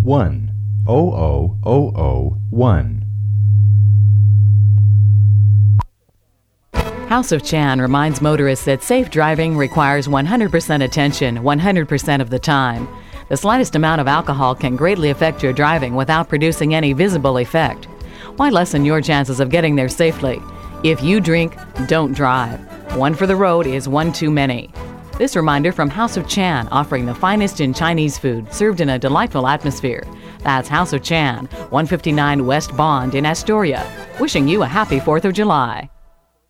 1 0000 House of Chan reminds motorists that safe driving requires 100% attention 100% of the time. The slightest amount of alcohol can greatly affect your driving without producing any visible effect. Why lessen your chances of getting there safely? If you drink, don't drive. One for the road is one too many. This reminder from House of Chan, offering the finest in Chinese food served in a delightful atmosphere. That's House of Chan, 159 West Bond in Astoria. Wishing you a happy 4th of July.